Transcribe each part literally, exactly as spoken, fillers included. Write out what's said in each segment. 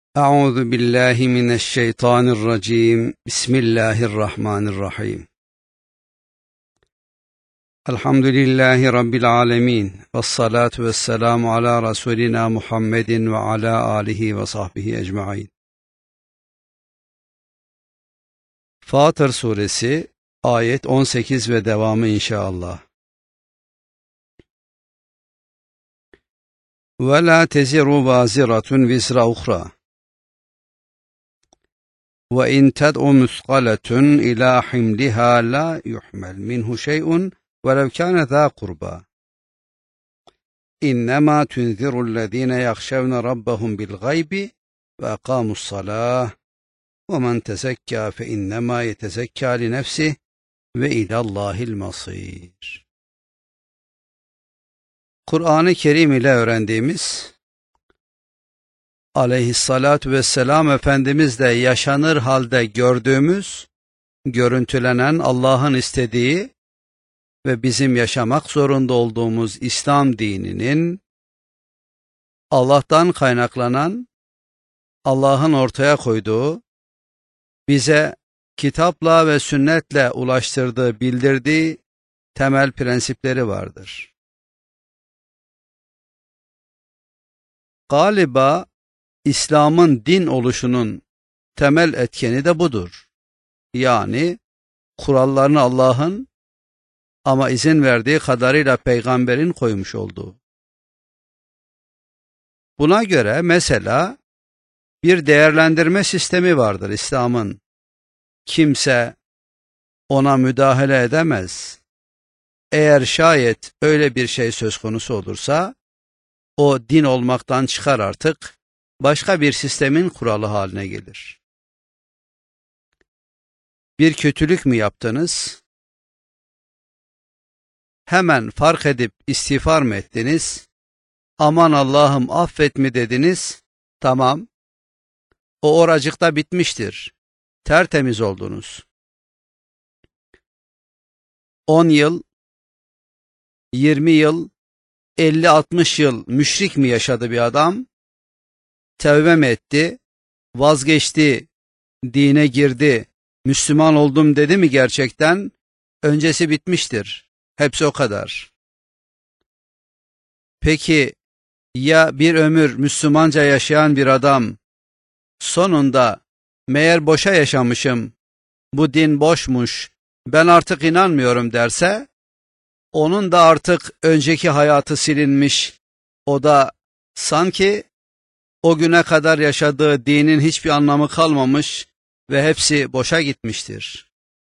أعوذ بالله من الشيطان الرجيم بسم الله الرحمن الرحيم الحمد لله رب العالمين والصلاة والسلام على رسولنا محمد وعلى آله وصحبه أجمعين. Fatır Suresi ayet on sekiz ve devamı inşallah. وَلَا تَزِرُ وَازِرَةٌ وِزْرَ أُخْرَى وَإِنْ تَدْعُ مُثْقَلَةٌ إِلَى حِمْلِهَا لَا يُحْمَلْ مِنْهُ شَيْءٌ وَلَوْ كَانَ ذَا قُرْبَى إِنَّمَا تُنْذِرُ الَّذِينَ يَخْشَوْنَ رَبَّهُمْ بِالْغَيْبِ وَأَقَامُوا الصَّلَاةَ وَمَنْ تَزَكَّى فَإِنَّمَا يَتَزَكَّى لِنَفْسِهِ وَإِلَى اللّٰهِ الْمَصِيرُ. Kur'an-ı Kerim ile öğrendiğimiz, aleyhissalatu vesselam Efendimizle yaşanır halde gördüğümüz, görüntülenen Allah'ın istediği ve bizim yaşamak zorunda olduğumuz İslam dininin, Allah'tan kaynaklanan, Allah'ın ortaya koyduğu, bize kitapla ve sünnetle ulaştırdığı, bildirdiği temel prensipleri vardır. Galiba İslam'ın din oluşunun temel etkeni de budur. Yani kurallarını Allah'ın ama izin verdiği kadarıyla peygamberin koymuş olduğu. Buna göre mesela bir değerlendirme sistemi vardır İslam'ın. Kimse ona müdahale edemez. Eğer şayet öyle bir şey söz konusu olursa, o din olmaktan çıkar artık, başka bir sistemin kuralı haline gelir. Bir kötülük mü yaptınız? Hemen fark edip istiğfar mı ettiniz? Aman Allah'ım affet mi dediniz? Tamam. O oracıkta bitmiştir. Tertemiz oldunuz. on yıl, yirmi yıl, elli altmış yıl müşrik mi yaşadı bir adam? Tevbe mi etti? Vazgeçti, dine girdi, Müslüman oldum dedi mi gerçekten? Öncesi bitmiştir. Hepsi o kadar. Peki ya bir ömür Müslümanca yaşayan bir adam sonunda meğer boşa yaşamışım, bu din boşmuş, ben artık inanmıyorum derse, onun da artık önceki hayatı silinmiş, o da sanki o güne kadar yaşadığı dinin hiçbir anlamı kalmamış ve hepsi boşa gitmiştir.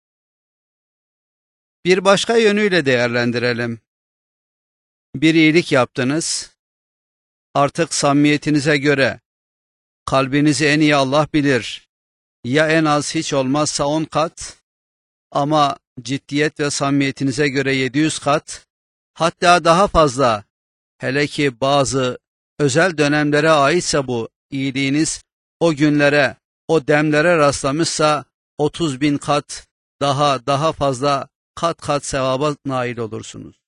Bir başka yönüyle değerlendirelim. Bir iyilik yaptınız, artık samimiyetinize göre, kalbinizi en iyi Allah bilir, ya en az hiç olmazsa on kat, ama ciddiyet ve samimiyetinize göre yedi yüz kat, hatta daha fazla, hele ki bazı özel dönemlere aitse bu iyiliğiniz, o günlere, o demlere rastlamışsa otuz bin kat, daha daha fazla kat kat sevaba nail olursunuz.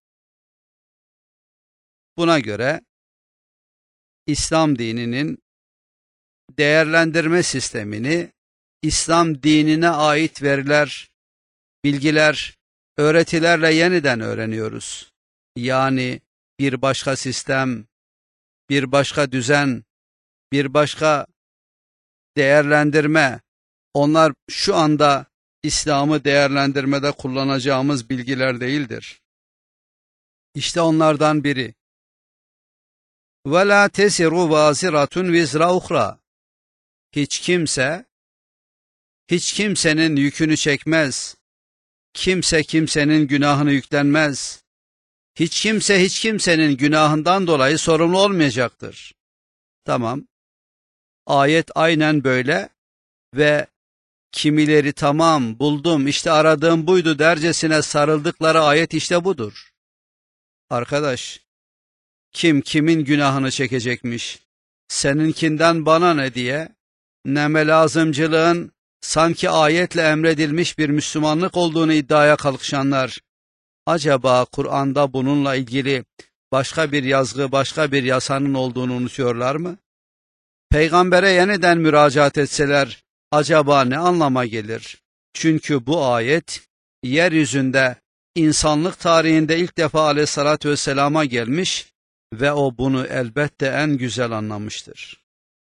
Buna göre İslam dininin değerlendirme sistemini, İslam dinine ait veriler, bilgiler, öğretilerle yeniden öğreniyoruz. Yani bir başka sistem, bir başka düzen, bir başka değerlendirme, onlar şu anda İslam'ı değerlendirmede kullanacağımız bilgiler değildir. İşte onlardan biri. وَلَا تَزِرُ وَازِرَةٌ وِزْرَ أُخْرَى Hiç kimse, hiç kimsenin yükünü çekmez, kimse kimsenin günahını yüklenmez, hiç kimse hiç kimsenin günahından dolayı sorumlu olmayacaktır. Tamam, ayet aynen böyle ve kimileri tamam buldum işte aradığım buydu dercesine sarıldıkları ayet işte budur. Arkadaş, kim kimin günahını çekecekmiş, seninkinden bana ne diye, neme lazımcılığın sanki ayetle emredilmiş bir Müslümanlık olduğunu iddiaya kalkışanlar, acaba Kur'an'da bununla ilgili başka bir yazgı, başka bir yasanın olduğunu unutuyorlar mı? peygambere yeniden müracaat etseler acaba ne anlama gelir? Çünkü bu ayet yeryüzünde insanlık tarihinde ilk defa aleyhissalatü vesselama gelmiş ve o bunu elbette en güzel anlamıştır.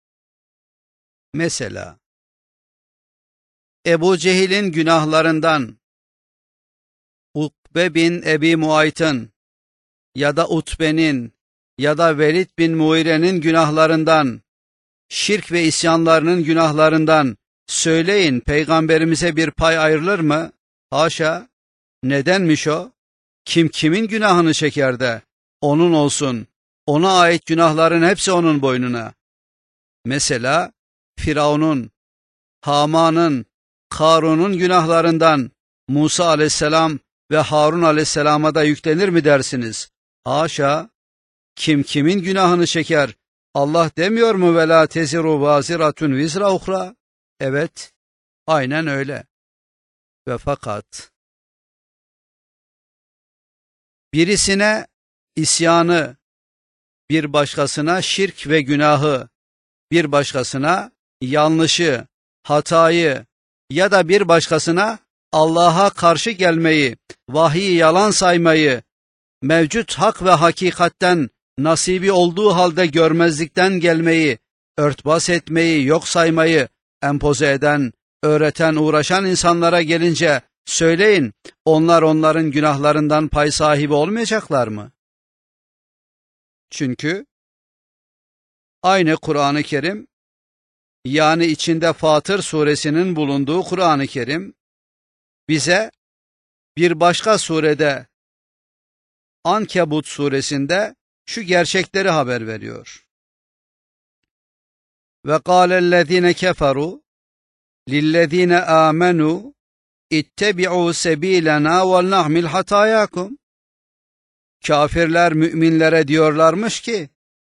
Mesela Ebu Cehil'in günahlarından, Ukbe bin Ebi Muayt'ın ya da Utbe'nin ya da Velid bin Muire'nin günahlarından, şirk ve isyanlarının günahlarından söyleyin, peygamberimize bir pay ayrılır mı? Haşa! Nedenmiş o? Kim kimin günahını çeker de onun olsun, ona ait günahların hepsi onun boynuna. Mesela Firavun'un, Haman'ın, Karun'un günahlarından Musa aleyhisselam ve Harun aleyhisselama da yüklenir mi dersiniz? Haşa! Kim kimin günahını çeker? Allah demiyor mu ve la teziru vaziratun vizra uhra? Evet, aynen öyle. Ve fakat birisine isyanı, bir başkasına şirk ve günahı, bir başkasına yanlışı, hatayı ya da bir başkasına Allah'a karşı gelmeyi, vahyi yalan saymayı, mevcut hak ve hakikatten nasibi olduğu halde görmezlikten gelmeyi, örtbas etmeyi, yok saymayı empoze eden, öğreten, uğraşan insanlara gelince söyleyin, onlar onların günahlarından pay sahibi olmayacaklar mı? Çünkü aynı Kur'an-ı Kerim, yani içinde Fatır suresinin bulunduğu Kur'an-ı Kerim, bize bir başka surede, Ankebut suresinde şu gerçekleri haber veriyor. Ve kâlellezîne keferû lillezîne âmenû ittebi'û sebîlenâ vel nahmil hatâyâkum. Kafirler müminlere diyorlarmış ki,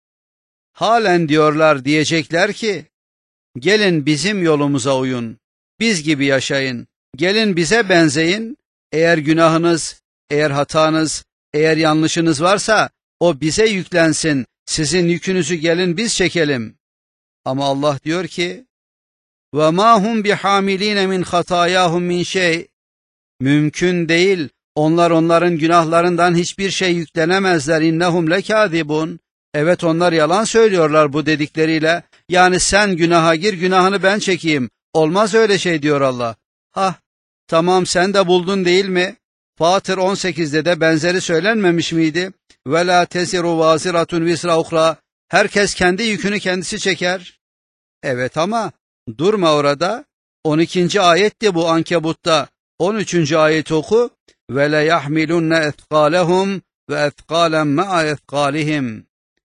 halen diyorlar, diyecekler ki, gelin bizim yolumuza uyun, biz gibi yaşayın, gelin bize benzeyin, eğer günahınız, eğer hatanız, eğer yanlışınız varsa o bize yüklensin, sizin yükünüzü gelin biz çekelim. Ama Allah diyor ki, وَمَا هُمْ بِحَامِل۪ينَ مِنْ خَطَايَاهُمْ مِنْ şey. Mümkün değil, onlar onların günahlarından hiçbir şey yüklenemezler. اِنَّهُمْ لَكَاذِبُونَ. Evet, onlar yalan söylüyorlar bu dedikleriyle. Yani sen günaha gir, günahını ben çekeyim. Olmaz öyle şey diyor Allah. Hah, tamam, sen de buldun değil mi? Fatır on sekizde de benzeri söylenmemiş miydi? وَلَا تَزِرُ وَازِرَةٌ وِزْرَ اُخْرَى. Herkes kendi yükünü kendisi çeker. Evet ama durma orada. on ikinci ayetti bu Ankebut'ta. on üçüncü ayeti oku. وَلَيَحْمِلُنَّ اَثْقَالَهُمْ وَاَثْقَالًا مَعَ اَثْقَالِهِمْ.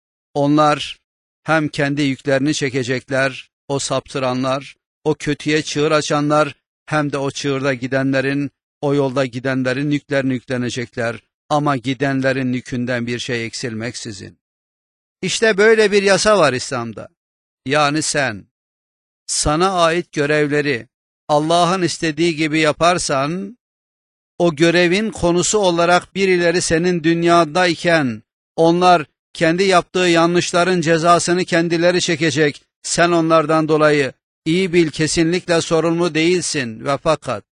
Onlar hem kendi yüklerini çekecekler, o saptıranlar, o kötüye çığır açanlar, hem de o çığırda gidenlerin, o yolda gidenlerin yüklerini yüklenecekler. Ama gidenlerin yükünden bir şey eksilmeksizin. İşte böyle bir yasa var İslam'da. Yani sen, sana ait görevleri Allah'ın istediği gibi yaparsan, o görevin konusu olarak birileri senin dünyadayken, onlar kendi yaptığı yanlışların cezasını kendileri çekecek, sen onlardan dolayı iyi bil, kesinlikle sorumlu değilsin. Ve fakat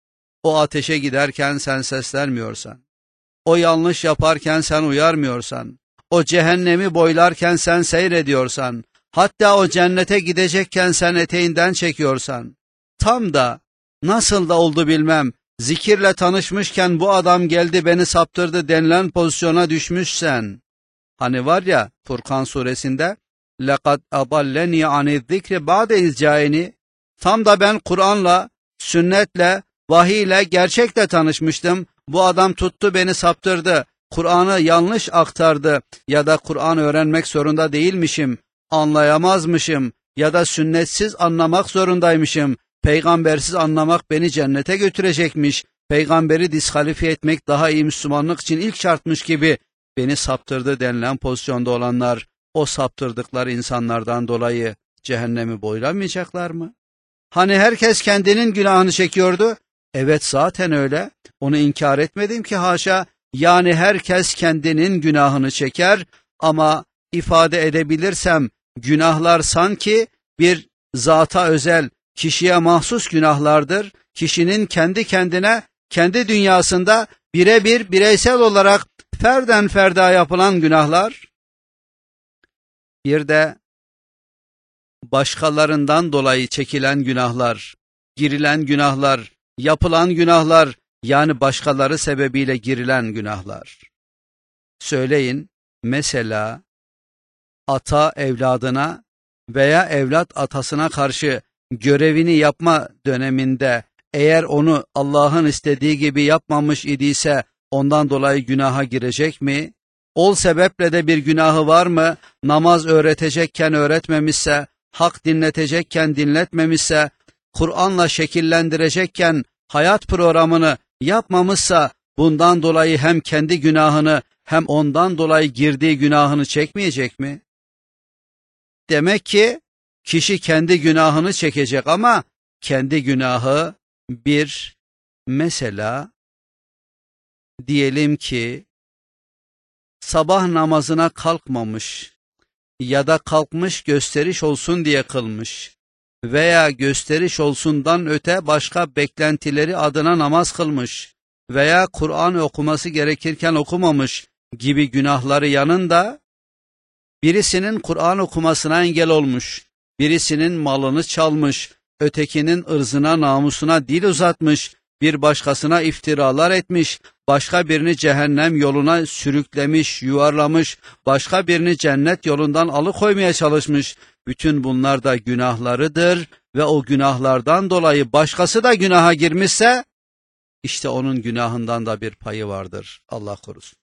o ateşe giderken sen seslenmiyorsan, o yanlış yaparken sen uyarmıyorsan, o cehennemi boylarken sen seyrediyorsan, hatta o cennete gidecekken sen eteğinden çekiyorsan, tam da nasıl da oldu bilmem, zikirle tanışmışken bu adam geldi beni saptırdı denilen pozisyona düşmüşsen, hani var ya Furkan suresinde, لَقَدْ أَضَلَّنِي عَنِ الذِّكْرِ بَعْدَ اِذْ جَاءَنِي. Tam da ben Kur'an'la, sünnetle, vahiyle, gerçekle tanışmıştım. Bu adam tuttu beni saptırdı, Kur'an'ı yanlış aktardı ya da Kur'an öğrenmek zorunda değilmişim, anlayamazmışım ya da sünnetsiz anlamak zorundaymışım, peygambersiz anlamak beni cennete götürecekmiş, peygamberi diskalifiye etmek daha iyi Müslümanlık için ilk şartmış gibi beni saptırdı denilen pozisyonda olanlar, o saptırdıkları insanlardan dolayı cehennemi boylamayacaklar mı? Hani herkes kendinin günahını çekiyordu? Evet, zaten öyle. Onu inkar etmedim ki haşa. Yani herkes kendinin günahını çeker ama ifade edebilirsem Günahlar sanki bir zata özel, kişiye mahsus günahlardır. Kişinin kendi kendine, kendi dünyasında birebir, bireysel olarak ferden ferda yapılan günahlar. Bir de başkalarından dolayı çekilen günahlar, girilen günahlar, yapılan günahlar, yani başkaları sebebiyle girilen günahlar. Söyleyin, mesela ata evladına veya evlat atasına karşı görevini yapma döneminde eğer onu Allah'ın istediği gibi yapmamış idiyse ondan dolayı günaha girecek mi? Ol sebeple de bir günahı var mı? Namaz öğretecekken öğretmemişse, hak dinletecekken dinletmemişse, Kur'an'la şekillendirecekken hayat programını yapmamışsa bundan dolayı hem kendi günahını hem ondan dolayı girdiği günahını çekmeyecek mi? Demek ki kişi kendi günahını çekecek ama kendi günahı bir, mesela diyelim ki sabah namazına kalkmamış ya da kalkmış gösteriş olsun diye kılmış veya gösteriş olsundan öte başka beklentileri adına namaz kılmış veya Kur'an okuması gerekirken okumamış gibi günahları yanında birisinin Kur'an okumasına engel olmuş, birisinin malını çalmış, ötekinin ırzına namusuna dil uzatmış, bir başkasına iftiralar etmiş, başka birini cehennem yoluna sürüklemiş, yuvarlamış, başka birini cennet yolundan alıkoymaya çalışmış. Bütün bunlar da günahlarıdır ve o günahlardan dolayı başkası da günaha girmişse, işte onun günahından da bir payı vardır. Allah korusun.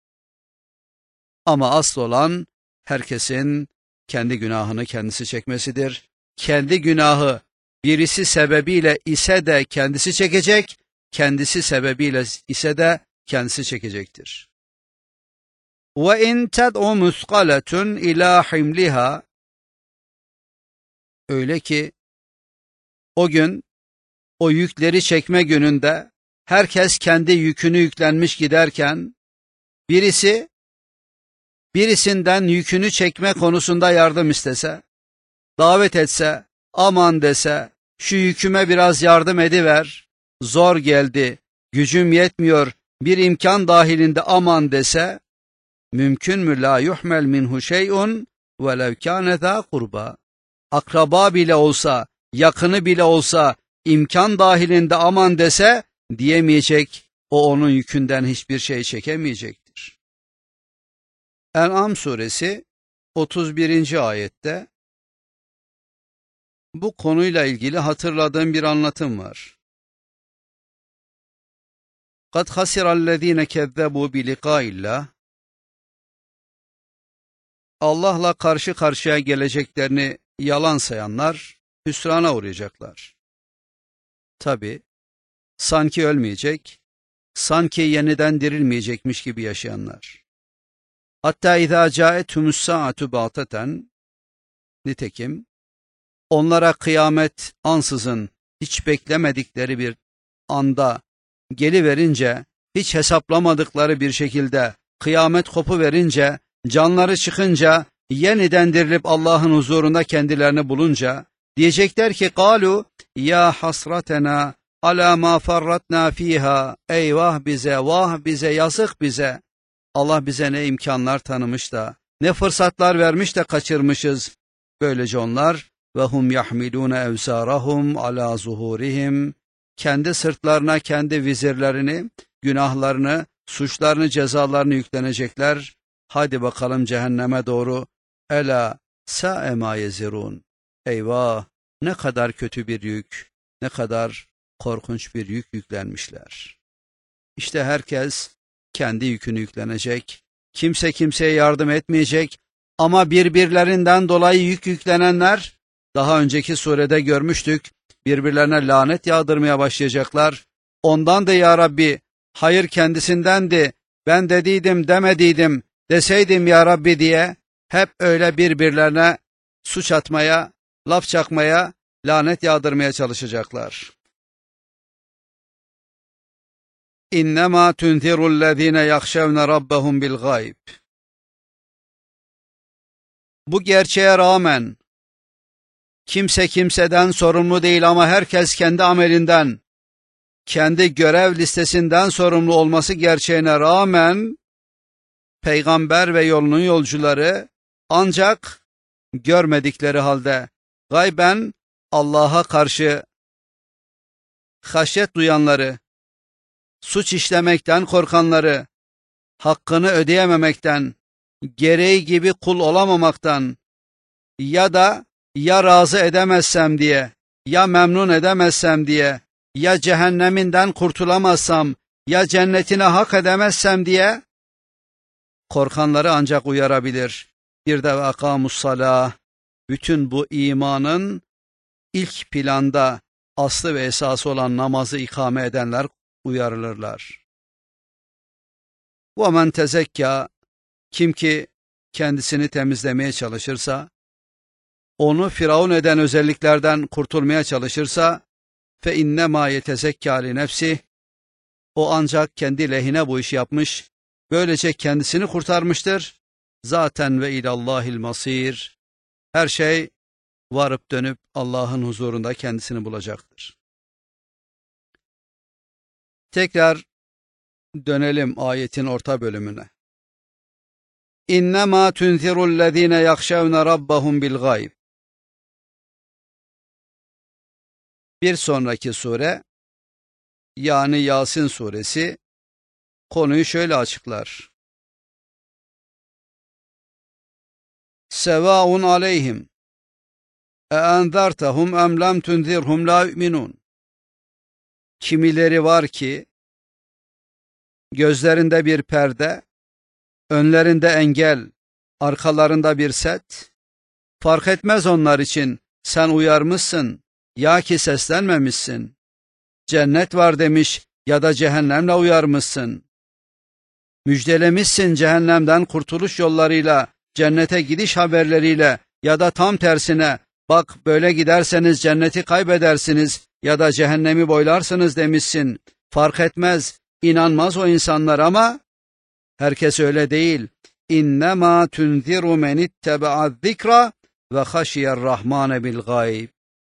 Ama asıl olan herkesin kendi günahını kendisi çekmesidir. Kendi günahı birisi sebebiyle ise de kendisi çekecek, kendisi sebebiyle ise de kendisi çekecektir. وَاِنْ تَدْعُ مُثْقَلَةٌ اِلَى حِمْلِهَا Öyle ki o gün, o yükleri çekme gününde herkes kendi yükünü yüklenmiş giderken birisi birisinden yükünü çekme konusunda yardım istese, davet etse, aman dese, şu yüküme biraz yardım ediver, zor geldi, gücüm yetmiyor, bir imkan dahilinde aman dese, mümkün mü la yuhmel minhu şey'un velev kâne zâ kurba. Akraba bile olsa, yakını bile olsa, imkan dahilinde aman dese, diyemeyecek, o onun yükünden hiçbir şey çekemeyecektir. En'am suresi otuz birinci ayette bu konuyla ilgili hatırladığım bir anlatım var. قَدْ خَسِرَ الَّذ۪ينَ كَذَّبُوا بِلِقَاءِ اللّٰهِ Allah'la karşı karşıya geleceklerini yalan sayanlar hüsrana uğrayacaklar. Tabi, sanki ölmeyecek, sanki yeniden dirilmeyecekmiş gibi yaşayanlar. Hatta اِذَا جَاءَتْهُمُ السَّاعَةُ بَغْتَةً Nitekim, onlara kıyamet ansızın hiç beklemedikleri bir anda geliverince, hiç hesaplamadıkları bir şekilde kıyamet kopuverince, canları çıkınca, yeniden dirilip Allah'ın huzurunda kendilerini bulunca, diyecekler ki, قَالُوا ya hasratena ala ma farratna fiha, eyvah bize, vah bize, yazık bize. Allah bize ne imkanlar tanımış da, ne fırsatlar vermiş de kaçırmışız. Böylece onlar, ve hum yahmilune evsarahum ala zuhurihim, kendi sırtlarına kendi vizirlerini, günahlarını, suçlarını, cezalarını yüklenecekler. Hadi bakalım cehenneme doğru. Ela sa'e ma yezirun. Eyvah, ne kadar kötü bir yük, ne kadar korkunç bir yük yüklenmişler. İşte herkes kendi yükünü yüklenecek. Kimse kimseye yardım etmeyecek. Ama birbirlerinden dolayı yük yüklenenler, daha önceki surede görmüştük, birbirlerine lanet yağdırmaya başlayacaklar. Ondan da ya Rabbi, hayır kendisindendi, ben dediydim demediydim, deseydim ya Rabbi diye, hep öyle birbirlerine suç atmaya, laf çakmaya, lanet yağdırmaya çalışacaklar. İnnemâ tunzirullezîne yakşevne rabbehum bil gayb. Bu gerçeğe rağmen Kimse kimseden sorumlu değil ama herkes kendi amelinden, kendi görev listesinden sorumlu olması gerçeğine rağmen peygamber ve yolunun yolcuları ancak görmedikleri halde gayben Allah'a karşı haşyet duyanları, suç işlemekten korkanları, hakkını ödeyememekten, gereği gibi kul olamamaktan ya da ya razı edemezsem diye, ya memnun edemezsem diye, ya cehenneminden kurtulamazsam, ya cennetine hak edemezsem diye korkanları ancak uyarabilir. Bir de ve akamussalah, bütün bu imanın ilk planda aslı ve esası olan namazı ikame edenler uyarılırlar. وَمَنْ تَزَكَّى, kim ki kendisini temizlemeye çalışırsa, onu firavun eden özelliklerden kurtulmaya çalışırsa, فَاِنَّمَا يَتَزَكَّى لِنَفْسِهِ, o ancak kendi lehine bu işi yapmış, böylece kendisini kurtarmıştır. Zaten ve ilallahil masir, her şey varıp dönüp Allah'ın huzurunda kendisini bulacaktır. Tekrar dönelim ayetin orta bölümüne. İnnemâ tunzirullezîne yakşevne rabbahum bil gayb. Bir sonraki sure, yani Yasin suresi, konuyu şöyle açıklar. Sevâun aleyhim e enzertehum em lem tunzirhum la yu'minun. Kimileri var ki gözlerinde bir perde, önlerinde engel, arkalarında bir set, fark etmez onlar için sen uyarmışsın ya ki seslenmemişsin. Cennet var demiş ya da cehennemle uyarmışsın. Müjdelemişsin cehennemden kurtuluş yollarıyla, cennete gidiş haberleriyle ya da tam tersine, bak böyle giderseniz cenneti kaybedersiniz ya da cehennemi boylarsınız demişsin. Fark etmez, inanmaz o insanlar ama herkes öyle değil. İnnemâ tunziru men ittebe'az zikra ve haşiyer rahmane bil gayb.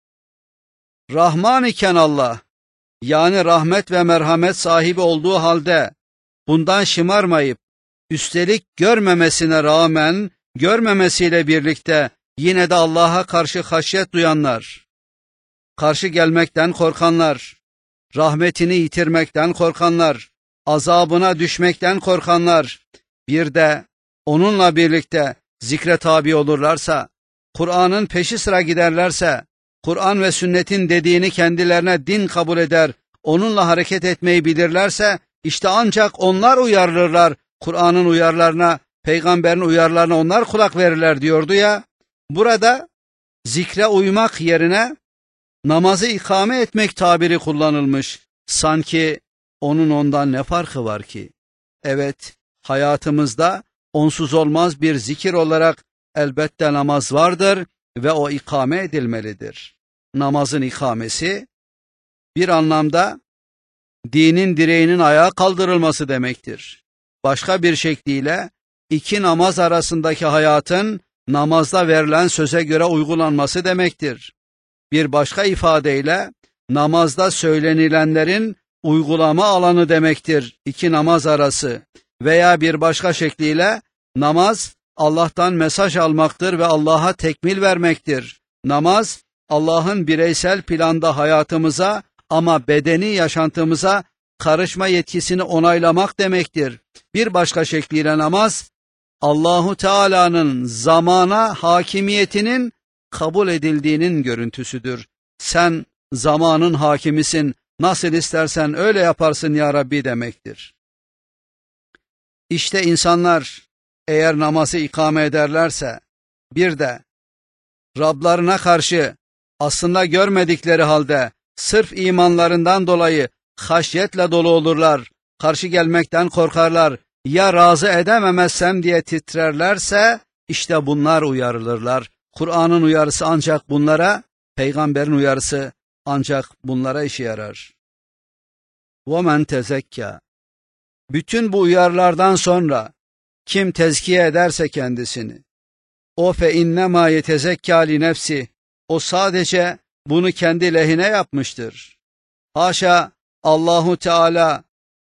Rahman iken Allah, yani rahmet ve merhamet sahibi olduğu halde bundan şımarmayıp, üstelik görmemesine rağmen, görmemesiyle birlikte yine de Allah'a karşı haşyet duyanlar, karşı gelmekten korkanlar, rahmetini yitirmekten korkanlar, azabına düşmekten korkanlar, bir de onunla birlikte zikre tabi olurlarsa, Kur'an'ın peşi sıra giderlerse, Kur'an ve sünnetin dediğini kendilerine din kabul eder, onunla hareket etmeyi bilirlerse, işte ancak onlar uyarılırlar. Kur'an'ın uyarılarına, peygamberin uyarılarına onlar kulak verirler diyordu ya. Burada zikre uymak yerine namazı ikame etmek tabiri kullanılmış. Sanki onun ondan ne farkı var ki? Evet, hayatımızda onsuz olmaz bir zikir olarak elbette namaz vardır ve o ikame edilmelidir. Namazın ikamesi bir anlamda dinin direğinin ayağa kaldırılması demektir. Başka bir şekliyle iki namaz arasındaki hayatın namazda verilen söze göre uygulanması demektir. Bir başka ifadeyle namazda söylenilenlerin uygulama alanı demektir iki namaz arası, veya bir başka şekliyle namaz Allah'tan mesaj almaktır ve Allah'a tekmil vermektir. Namaz Allah'ın bireysel planda hayatımıza ama bedeni yaşantımıza karışma yetkisini onaylamak demektir. Bir başka şekliyle namaz Allahu Teala'nın zamana hakimiyetinin kabul edildiğinin görüntüsüdür. Sen zamanın hakimisin, nasıl istersen öyle yaparsın ya Rabbi demektir. İşte insanlar eğer namazı ikame ederlerse, bir de Rablarına karşı aslında görmedikleri halde sırf imanlarından dolayı haşyetle dolu olurlar, karşı gelmekten korkarlar, ya razı edememezsem diye titrerlerse, işte bunlar uyarılırlar. Kur'an'ın uyarısı ancak bunlara, peygamberin uyarısı ancak bunlara işe yarar. وَمَنْ تَزَكَّى, bütün bu uyarılardan sonra kim tezkiye ederse kendisini, o fe innema yetezekka li nefsi, O sadece bunu kendi lehine yapmıştır. Haşa, Allahu Teala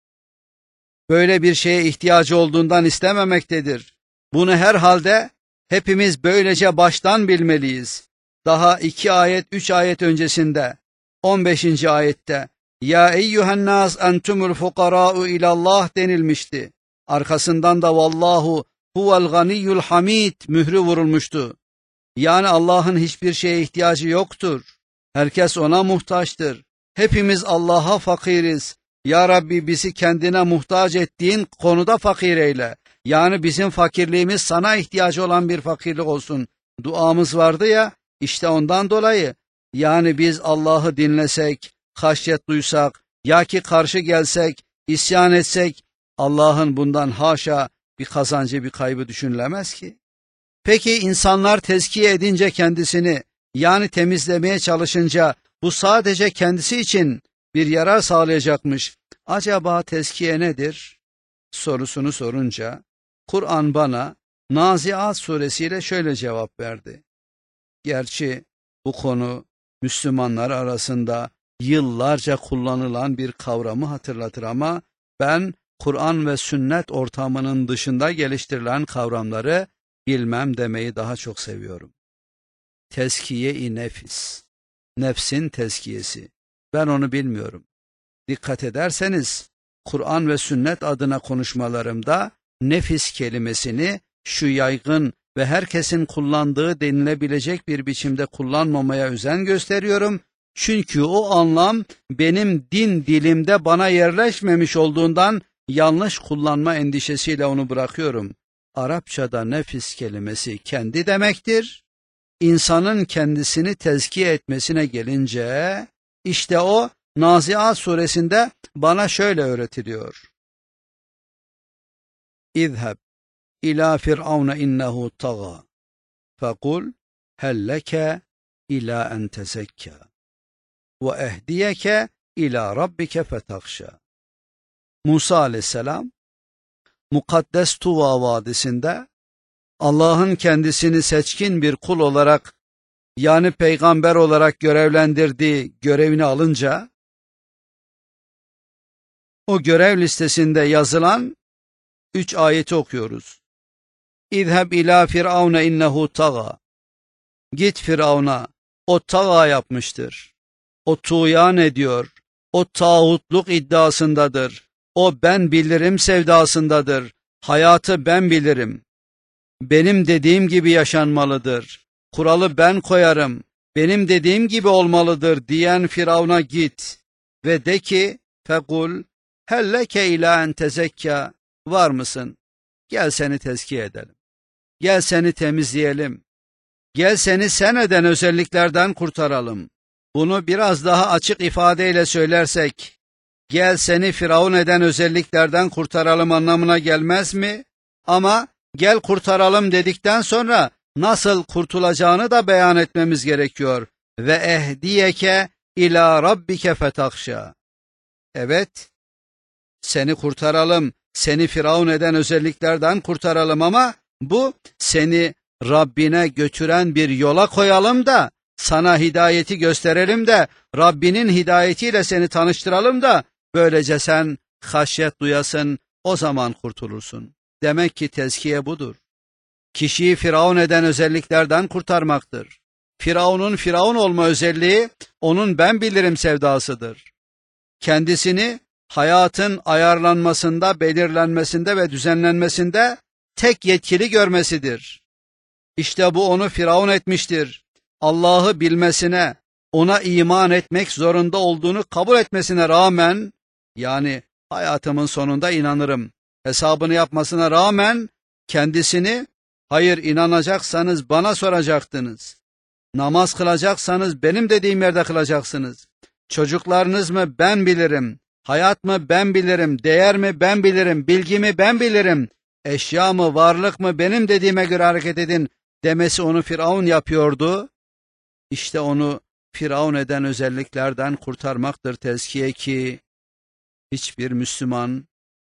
böyle bir şeye ihtiyacı olduğundan istememektedir. Bunu herhalde hepimiz böylece baştan bilmeliyiz. Daha iki ayet, üç ayet öncesinde, on beşinci ayette "Ya eyyühen nas entumul fukara'u ilallah" denilmişti. Arkasından da "Vallahu huvel ganiyyul hamid" mührü vurulmuştu. Yani Allah'ın hiçbir şeye ihtiyacı yoktur. Herkes ona muhtaçtır. Hepimiz Allah'a fakiriz. Ya Rabbi, bizi kendine muhtaç ettiğin konuda fakir eyle. Yani bizim fakirliğimiz sana ihtiyacı olan bir fakirlik olsun. Duamız vardı ya, işte ondan dolayı. Yani biz Allah'ı dinlesek, haşyet duysak, ya ki karşı gelsek, isyan etsek, Allah'ın bundan haşa bir kazancı, bir kaybı düşünülemez ki. Peki insanlar tezkiye edince kendisini, yani temizlemeye çalışınca, bu sadece kendisi için bir yarar sağlayacakmış. Acaba tezkiye nedir sorusunu sorunca, Kur'an bana Naziat suresiyle şöyle cevap verdi. Gerçi bu konu Müslümanlar arasında yıllarca kullanılan bir kavramı hatırlatır ama ben Kur'an ve sünnet ortamının dışında geliştirilen kavramları bilmem demeyi daha çok seviyorum. Tezkiye-i nefis, nefsin tezkiyesi. Ben onu bilmiyorum. Dikkat ederseniz Kur'an ve sünnet adına konuşmalarımda nefis kelimesini şu yaygın ve herkesin kullandığı denilebilecek bir biçimde kullanmamaya özen gösteriyorum. Çünkü o anlam benim din dilimde bana yerleşmemiş olduğundan yanlış kullanma endişesiyle onu bırakıyorum. Arapçada nefis kelimesi kendi demektir. İnsanın kendisini tezkiye etmesine gelince işte o Naziat suresinde bana şöyle öğretiliyor. İzheb ila firavuna innehu taga fekul helleke ila en tezekka ve ehdiyeke ila rabbike fetahşa. Musa aleyhisselam Mukaddes Tuva Vadisi'nde Allah'ın kendisini seçkin bir kul olarak, yani peygamber olarak görevlendirdiği görevini alınca, o görev listesinde yazılan üç ayeti okuyoruz. İzheb ila firavune innehu taga. Git Firavun'a, o taga yapmıştır. O tuğyan ediyor, o tağutluk iddiasındadır. O ben bilirim sevdasındadır. Hayatı ben bilirim. Benim dediğim gibi yaşanmalıdır. Kuralı ben koyarım. Benim dediğim gibi olmalıdır diyen Firavun'a git ve de ki fekul helleke ila en tezekka, var mısın? Gel seni tezkiye edelim. Gel seni temizleyelim. Gel seni sen eden özelliklerden kurtaralım. Bunu biraz daha açık ifadeyle söylersek, gel seni Firavun eden özelliklerden kurtaralım anlamına gelmez mi? Ama gel kurtaralım dedikten sonra nasıl kurtulacağını da beyan etmemiz gerekiyor. Ve ehdiyeke ila rabbike fetahşa. Evet, seni kurtaralım, seni Firavun eden özelliklerden kurtaralım ama bu seni Rabbine götüren bir yola koyalım da, sana hidayeti gösterelim de, Rabbinin hidayetiyle seni tanıştıralım da, böylece sen haşyet duyasın, o zaman kurtulursun. Demek ki tezkiye budur. Kişiyi Firavun eden özelliklerden kurtarmaktır. Firavun'un Firavun olma özelliği, onun ben bilirim sevdasıdır. Kendisini hayatın ayarlanmasında, belirlenmesinde ve düzenlenmesinde tek yetkili görmesidir. İşte bu onu Firavun etmiştir. Allah'ı bilmesine, ona iman etmek zorunda olduğunu kabul etmesine rağmen, yani hayatımın sonunda inanırım hesabını yapmasına rağmen, kendisini hayır inanacaksanız bana soracaktınız. Namaz kılacaksanız benim dediğim yerde kılacaksınız. Çocuklarınız mı ben bilirim. Hayat mı ben bilirim. Değer mi ben bilirim. Bilgi mi ben bilirim. Eşya mı varlık mı benim dediğime göre hareket edin demesi onu Firavun yapıyordu. İşte onu Firavun eden özelliklerden kurtarmaktır tezkiye ki hiçbir Müslüman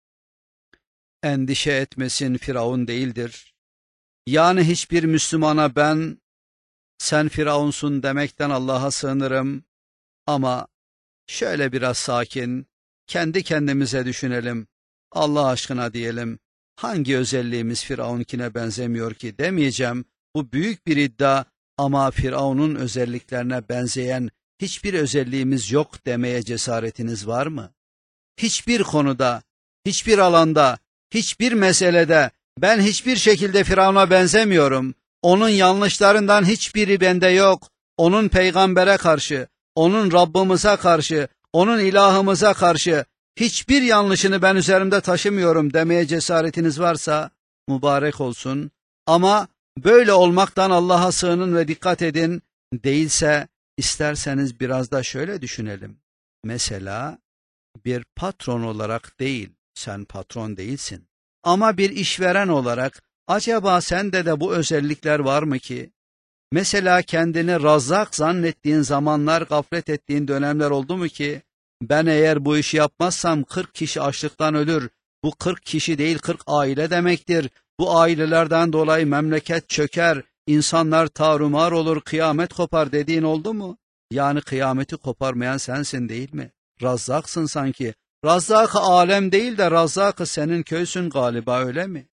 endişe etmesin Firavun değildir. Yani hiçbir Müslümana ben sen Firavunsun demekten Allah'a sığınırım. Ama şöyle biraz sakin, kendi kendimize düşünelim. Allah aşkına diyelim, hangi özelliğimiz Firavun'kine benzemiyor ki demeyeceğim. Bu büyük bir iddia ama Firavun'un özelliklerine benzeyen hiçbir özelliğimiz yok demeye cesaretiniz var mı? Hiçbir konuda, hiçbir alanda, hiçbir meselede ben hiçbir şekilde Firavun'a benzemiyorum. Onun yanlışlarından hiçbiri bende yok. Onun peygambere karşı, onun Rabbimize karşı, onun ilahımıza karşı hiçbir yanlışını ben üzerimde taşımıyorum demeye cesaretiniz varsa mübarek olsun. Ama böyle olmaktan Allah'a sığının ve dikkat edin. Değilse isterseniz biraz da şöyle düşünelim. Mesela bir patron olarak değil, sen patron değilsin. Ama bir işveren olarak acaba sende de bu özellikler var mı ki? Mesela kendini Razzak zannettiğin zamanlar, gaflet ettiğin dönemler oldu mu ki? Ben eğer bu işi yapmazsam kırk kişi açlıktan ölür. Bu kırk kişi değil, kırk aile demektir. Bu ailelerden dolayı memleket çöker, insanlar tarumar olur, kıyamet kopar dediğin oldu mu? Yani kıyameti koparmayan sensin değil mi? Razzaksın sanki. Razzak-ı alem değil de Razzak-ı senin köysün galiba, öyle mi?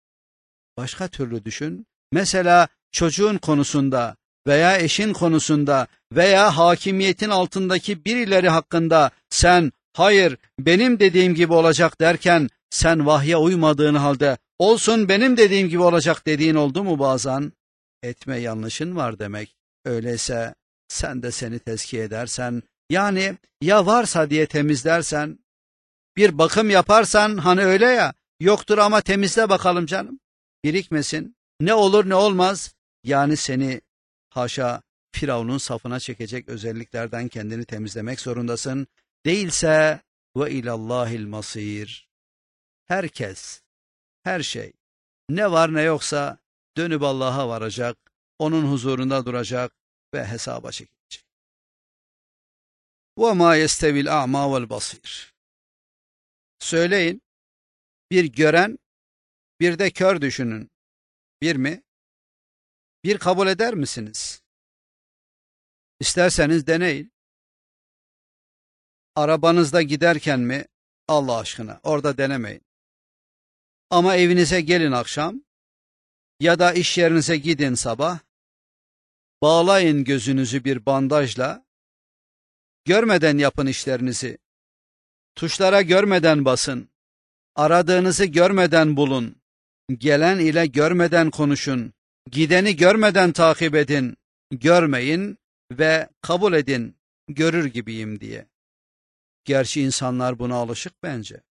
Başka türlü düşün. Mesela çocuğun konusunda veya eşin konusunda veya hakimiyetin altındaki birileri hakkında sen hayır benim dediğim gibi olacak derken sen vahye uymadığın halde olsun benim dediğim gibi olacak dediğin oldu mu bazen? Etme yanlışın var demek. Öyleyse sen de seni tezkiye edersen, yani ya varsa diye temizlersen, bir bakım yaparsan hani öyle ya, yoktur ama temizle bakalım canım, birikmesin, ne olur ne olmaz, yani seni haşa Firavun'un safına çekecek özelliklerden kendini temizlemek zorundasın. Değilse ve ilallahil masir. Herkes, her şey, ne var ne yoksa dönüp Allah'a varacak, onun huzurunda duracak ve hesaba çekilecek. وَمَا يَسْتَوِي الْاَعْمَى وَالْبَصِيرِ. Söyleyin, bir gören, bir de kör düşünün. Bir mi? Bir kabul eder misiniz? İsterseniz deneyin. Arabanızda giderken mi? Allah aşkına, orada denemeyin. Ama evinize gelin akşam ya da iş yerinize gidin sabah, bağlayın gözünüzü bir bandajla, görmeden yapın işlerinizi, tuşlara görmeden basın, aradığınızı görmeden bulun, gelen ile görmeden konuşun, gideni görmeden takip edin, görmeyin ve kabul edin, görür gibiyim diye. Gerçi insanlar buna alışık bence.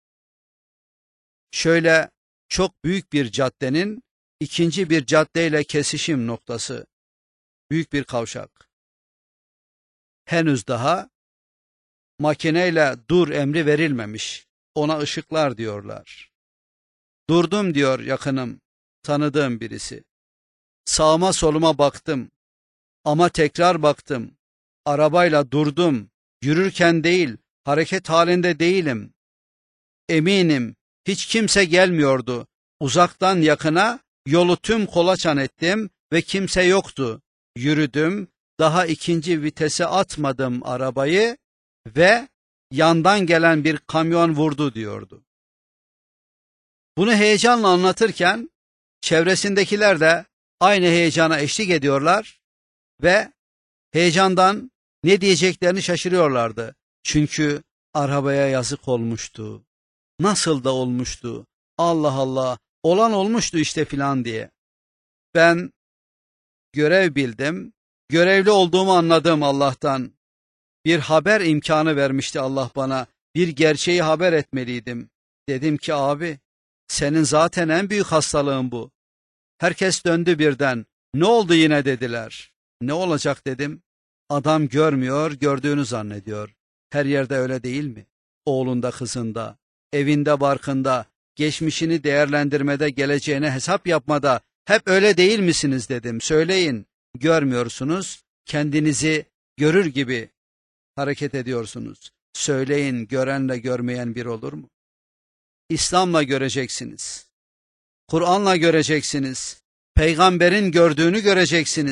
Şöyle çok büyük bir caddenin ikinci bir caddeyle kesişim noktası, büyük bir kavşak. Henüz daha makineyle dur emri verilmemiş, ona ışıklar diyorlar. Durdum diyor yakınım, tanıdığım birisi. Sağıma soluma baktım ama tekrar baktım. Arabayla durdum, yürürken değil, hareket halinde değilim. Eminim hiç kimse gelmiyordu. Uzaktan yakına yolu tüm kolaçan ettim ve kimse yoktu. Yürüdüm, daha ikinci vitese atmadım arabayı ve yandan gelen bir kamyon vurdu diyordu. Bunu heyecanla anlatırken çevresindekiler de aynı heyecana eşlik ediyorlar ve heyecandan ne diyeceklerini şaşırıyorlardı. Çünkü arabaya yazık olmuştu. Nasıl da olmuştu? Allah Allah, olan olmuştu işte filan diye. Ben görev bildim, görevli olduğumu anladım Allah'tan. Bir haber imkanı vermişti Allah bana, bir gerçeği haber etmeliydim. Dedim ki abi, senin zaten en büyük hastalığın bu. Herkes döndü birden, ne oldu yine dediler. Ne olacak dedim. Adam görmüyor, gördüğünü zannediyor. Her yerde öyle değil mi? Oğlunda, kızında, evinde, barkında, geçmişini değerlendirmede, geleceğine hesap yapmada hep öyle değil misiniz dedim. Söyleyin, görmüyorsunuz, kendinizi görür gibi hareket ediyorsunuz. Söyleyin, görenle görmeyen bir olur mu? İslam'la göreceksiniz. Kur'an'la göreceksiniz. Peygamberin gördüğünü göreceksiniz.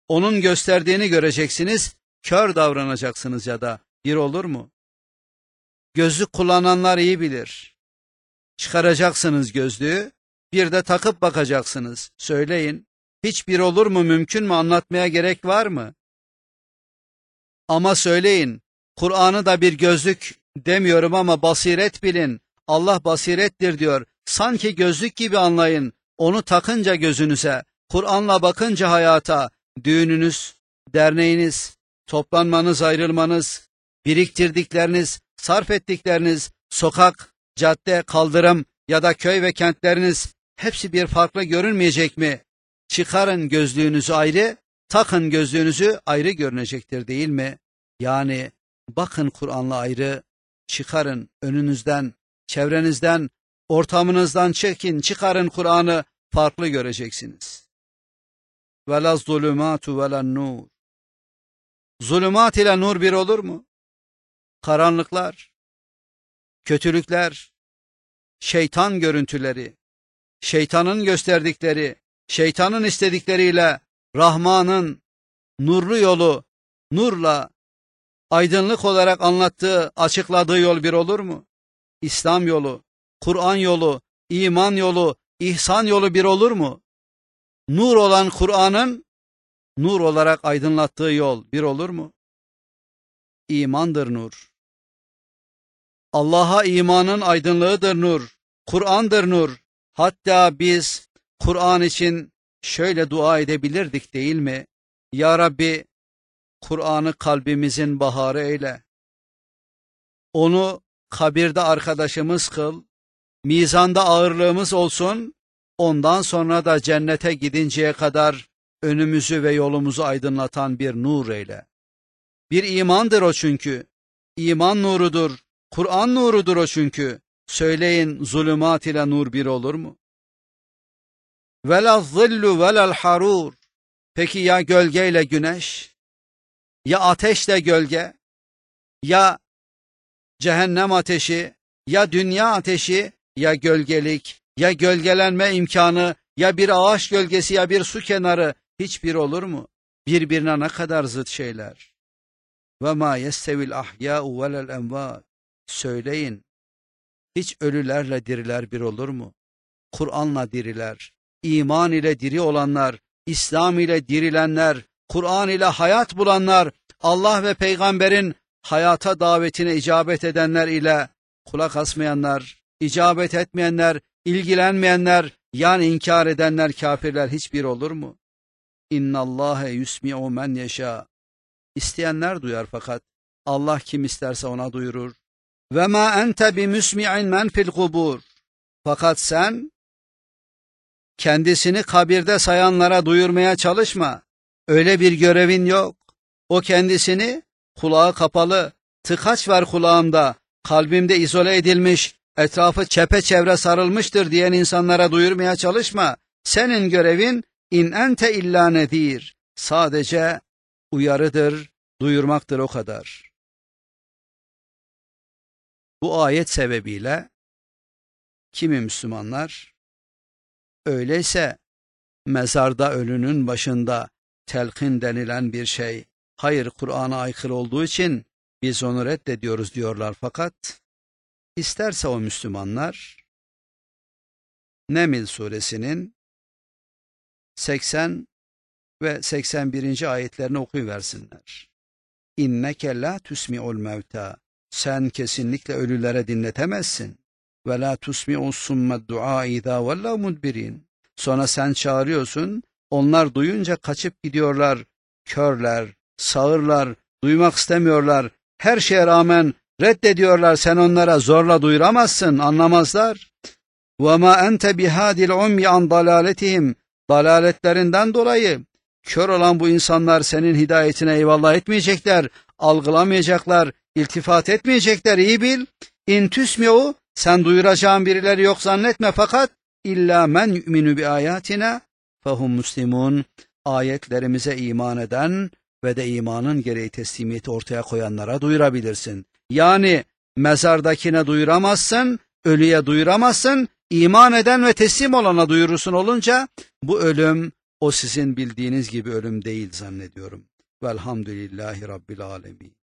onun gösterdiğini göreceksiniz, kör davranacaksınız ya da bir olur mu? Gözlük kullananlar iyi bilir. Çıkaracaksınız gözlüğü, bir de takıp bakacaksınız. Söyleyin, hiçbir olur mu, mümkün mü, anlatmaya gerek var mı? Ama söyleyin, Kur'an'ı da bir gözlük demiyorum ama basiret bilin. Allah basirettir diyor. Sanki gözlük gibi anlayın. Onu takınca gözünüze, Kur'an'la bakınca hayata, düğününüz, derneğiniz, toplanmanız, ayrılmanız, biriktirdikleriniz, sarf ettikleriniz, sokak, cadde, kaldırım ya da köy ve kentleriniz hepsi bir farklı görünmeyecek mi? Çıkarın gözlüğünüzü ayrı, takın gözlüğünüzü ayrı görünecektir değil mi? Yani bakın Kur'an'la ayrı, çıkarın önünüzden, çevrenizden, ortamınızdan çekin, çıkarın Kur'an'ı, farklı göreceksiniz. وَلَا الظُّلُمَاتُ وَلَا النُّورُ Zulümat ile nur bir olur mu? Karanlıklar, kötülükler, şeytan görüntüleri, şeytanın gösterdikleri, şeytanın istedikleriyle Rahman'ın nurlu yolu, nurla, aydınlık olarak anlattığı, açıkladığı yol bir olur mu? İslam yolu, Kur'an yolu, iman yolu, ihsan yolu bir olur mu? Nur olan Kur'an'ın nur olarak aydınlattığı yol bir olur mu? İmandır nur. Allah'a imanın aydınlığıdır nur. Kur'an'dır nur. Hatta biz Kur'an için şöyle dua edebilirdik değil mi? Ya Rabbi, Kur'an'ı kalbimizin baharı eyle. Onu kabirde arkadaşımız kıl. Mizanda ağırlığımız olsun. Ondan sonra da cennete gidinceye kadar önümüzü ve yolumuzu aydınlatan bir nur eyle. Bir imandır o çünkü. İman nurudur. Kur'an nurudur o çünkü. Söyleyin, zulümat ile nur bir olur mu? وَلَا الظِّلُّ وَلَا الْحَرُورُ Peki ya gölgeyle güneş? Ya ateşle gölge? Ya cehennem ateşi? Ya dünya ateşi? Ya gölgelik? Ya gölgelenme imkanı? Ya bir ağaç gölgesi ya bir su kenarı? Hiçbir olur mu? Birbirine ne kadar zıt şeyler. وَمَا يَسْتَوِ الْأَحْيَاءُ وَلَا الْاَمْوَاتُ Söyleyin, hiç ölülerle diriler bir olur mu? Kur'an'la diriler, iman ile diri olanlar, İslam ile dirilenler, Kur'an ile hayat bulanlar, Allah ve peygamberin hayata davetine icabet edenler ile kulak asmayanlar, icabet etmeyenler, ilgilenmeyenler, yani inkar edenler, kafirler hiçbir olur mu? İnna Allahe yusmi'u men yeşâ İsteyenler duyar fakat Allah kim isterse ona duyurur. Ve ma ente bimusmi'in men fil kubur Fakat sen kendisini kabirde sayanlara duyurmaya çalışma. Öyle bir görevin yok. O kendisini kulağı kapalı, tıkaç var kulağımda, kalbimde izole edilmiş, etrafı çepeçevre sarılmıştır diyen insanlara duyurmaya çalışma. Senin görevin in ente illa nedir. Sadece uyarıdır, duyurmaktır, o kadar. Bu ayet sebebiyle kimi Müslümanlar, öyleyse mezarda ölünün başında telkin denilen bir şey, hayır Kur'an'a aykırı olduğu için biz onu reddediyoruz diyorlar. Fakat isterse o Müslümanlar Neml suresinin seksen ve seksen birinci ayetlerini okuyuversinler. İnneke la tusmi'ul mevta Sen kesinlikle ölülere dinletemezsin. Ve la tusmi'us summed du'a idâ vellav mudbirin Sonra sen çağırıyorsun, onlar duyunca kaçıp gidiyorlar. Körler, sağırlar, duymak istemiyorlar. Her şeye rağmen reddediyorlar. Sen onlara zorla duyuramazsın, anlamazlar. وَمَا أَنْتَ بِهَادِ الْعُمْيِ عَنْ ضَلَالَتِهِمْ Dalaletlerinden dolayı kör olan bu insanlar senin hidayetine eyvallah etmeyecekler, algılamayacaklar, iltifat etmeyecekler. İyi bil. İn tüsmi'u Sen duyuracağın birileri yok zannetme, fakat illa men yu'minu bi ayatina fehum muslimun Ayetlerimize iman eden ve de imanın gereği teslimiyeti ortaya koyanlara duyurabilirsin. Yani mezardakine duyuramazsın, ölüye duyuramazsın, iman eden ve teslim olana duyurursun olunca bu ölüm, O sizin bildiğiniz gibi ölüm değil zannediyorum. Velhamdülillahi Rabbil alemin.